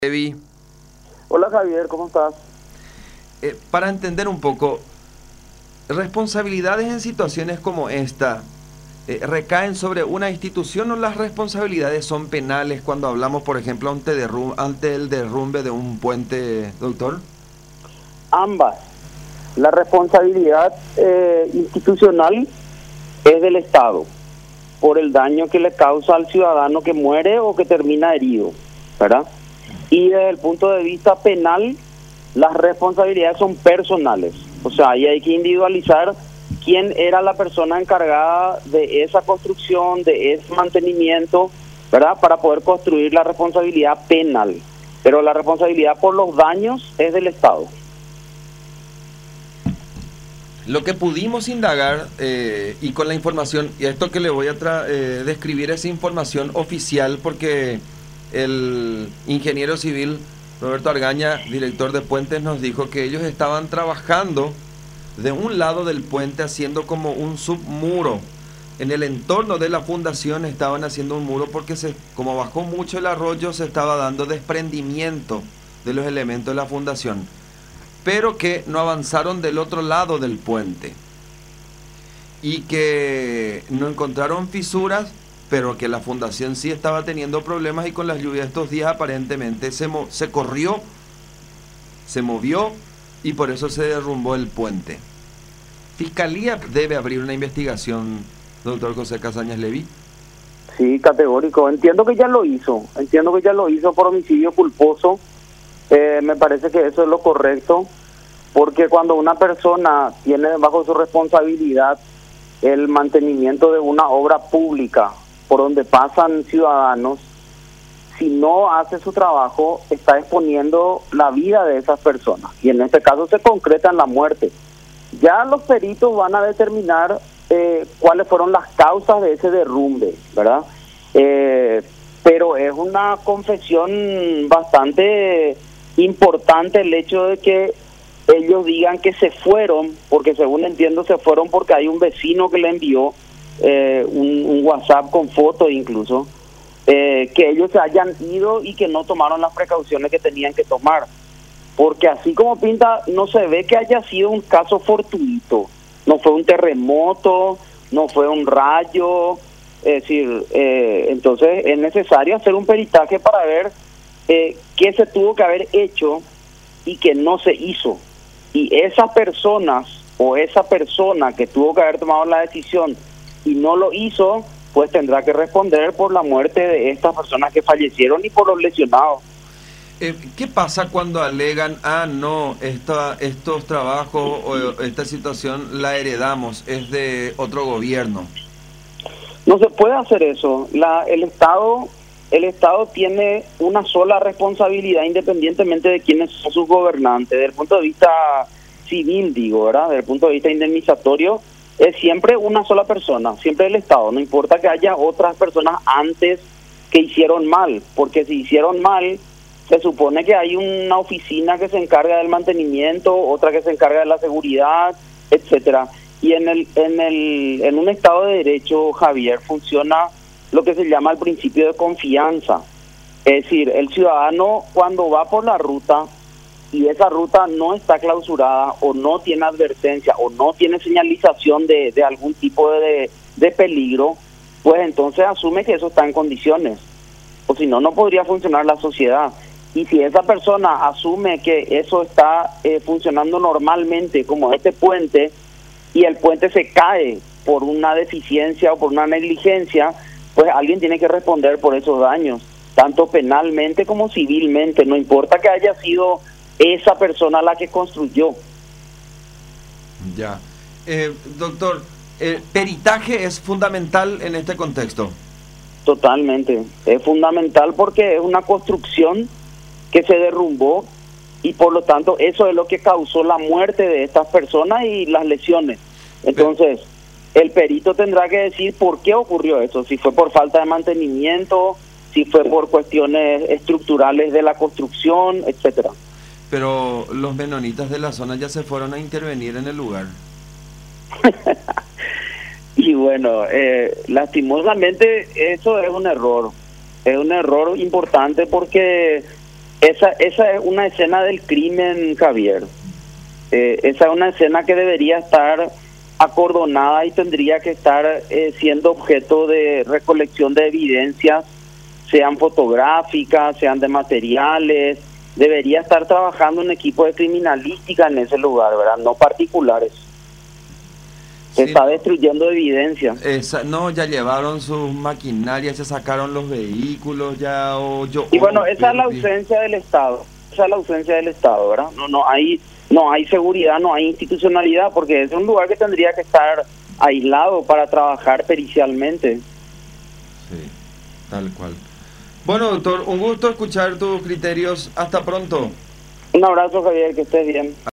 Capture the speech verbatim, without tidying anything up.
Evi, Hola Javier, ¿cómo estás? eh, para entender un poco, responsabilidades en situaciones como esta, eh, ¿recaen sobre una institución o las responsabilidades son penales cuando hablamos, por ejemplo, ante, derrum- ante el derrumbe de un puente, doctor? Ambas. La responsabilidad eh, institucional es del Estado por el daño que le causa al ciudadano que muere o que termina herido, ¿verdad? Y desde el punto de vista penal, las responsabilidades son personales. O sea, ahí hay que individualizar quién era la persona encargada de esa construcción, de ese mantenimiento, ¿verdad? Para poder construir la responsabilidad penal. Pero la responsabilidad por los daños es del Estado. Lo que pudimos indagar eh, y con la información, y esto que le voy a tra- eh, describir es información oficial porque el ingeniero civil Roberto Argaña, director de puentes, nos dijo que ellos estaban trabajando de un lado del puente haciendo como un submuro. En el entorno de la fundación estaban haciendo un muro porque se, como bajó mucho el arroyo se estaba dando desprendimiento de los elementos de la fundación, pero que no avanzaron del otro lado del puente y que no encontraron fisuras, pero que la fundación sí estaba teniendo problemas y con las lluvias de estos días aparentemente se, mo se corrió, se movió y por eso se derrumbó el puente. Fiscalía debe abrir una investigación, doctor José Casañas Levy. Sí, categórico. Entiendo que ya lo hizo. Entiendo que ya lo hizo por homicidio culposo. Eh, me parece que eso es lo correcto, porque cuando una persona tiene bajo su responsabilidad el mantenimiento de una obra pública por donde pasan ciudadanos, si no hace su trabajo, está exponiendo la vida de esas personas. Y en este caso se concreta en la muerte. Ya los peritos van a determinar eh, cuáles fueron las causas de ese derrumbe, ¿verdad? Eh, pero es una confesión bastante importante el hecho de que ellos digan que se fueron, porque según entiendo se fueron porque hay un vecino que le envió eh, un, un WhatsApp con fotos incluso, eh, que ellos se hayan ido y que no tomaron las precauciones que tenían que tomar. Porque así como pinta, no se ve que haya sido un caso fortuito. No fue un terremoto, no fue un rayo. Es decir, eh, entonces es necesario hacer un peritaje para ver eh, qué se tuvo que haber hecho y que no se hizo. Y esas personas o esa persona que tuvo que haber tomado la decisión y no lo hizo, pues tendrá que responder por la muerte de estas personas que fallecieron y por los lesionados. Eh, ¿Qué pasa cuando alegan, ah, no, esta, estos trabajos o esta situación la heredamos, es de otro gobierno? No se puede hacer eso. La, el Estado, el Estado tiene una sola responsabilidad independientemente de quiénes son sus gobernantes. Desde el punto de vista civil, digo, ¿verdad? Desde el punto de vista indemnizatorio, es siempre una sola persona, siempre el Estado. No importa que haya otras personas antes que hicieron mal, porque si hicieron mal, se supone que hay una oficina que se encarga del mantenimiento, otra que se encarga de la seguridad, etcétera. Y en el en el en un Estado de Derecho, Javier, funciona lo que se llama el principio de confianza. Es decir, el ciudadano cuando va por la ruta y esa ruta no está clausurada o no tiene advertencia o no tiene señalización de, de algún tipo de, de peligro, pues entonces asume que eso está en condiciones. O si no, no podría funcionar la sociedad. Y si esa persona asume que eso está eh, funcionando normalmente, como este puente, y el puente se cae por una deficiencia o por una negligencia, pues alguien tiene que responder por esos daños, tanto penalmente como civilmente, no importa que haya sido esa persona la que construyó. Ya. Eh, doctor, ¿el peritaje es fundamental en este contexto? Totalmente, es fundamental porque es una construcción que se derrumbó y por lo tanto eso es lo que causó la muerte de estas personas y las lesiones. Entonces, el perito tendrá que decir por qué ocurrió eso, si fue por falta de mantenimiento, si fue por cuestiones estructurales de la construcción, etcétera. Pero los menonitas de la zona ya se fueron a intervenir en el lugar. Y bueno, eh, lastimosamente eso es un error, es un error importante porque esa, esa es una escena del crimen, Javier. Eh, esa es una escena que debería estar acordonada y tendría que estar eh, siendo objeto de recolección de evidencias, sean fotográficas, sean de materiales. Debería estar trabajando un equipo de criminalística en ese lugar, ¿verdad? No particulares. Se Sí. está destruyendo evidencia. Esa, no, ya llevaron sus maquinarias, ya sacaron los vehículos, ya o yo. Y bueno, oh, esa es la perdí. ausencia del Estado. Esa es la ausencia del Estado, ¿verdad? No, no hay, no hay seguridad, no hay institucionalidad, porque es un lugar que tendría que estar aislado para trabajar pericialmente. Sí, tal cual. Bueno, doctor, un gusto escuchar tus criterios. Hasta pronto. Un abrazo, Javier, que estés bien.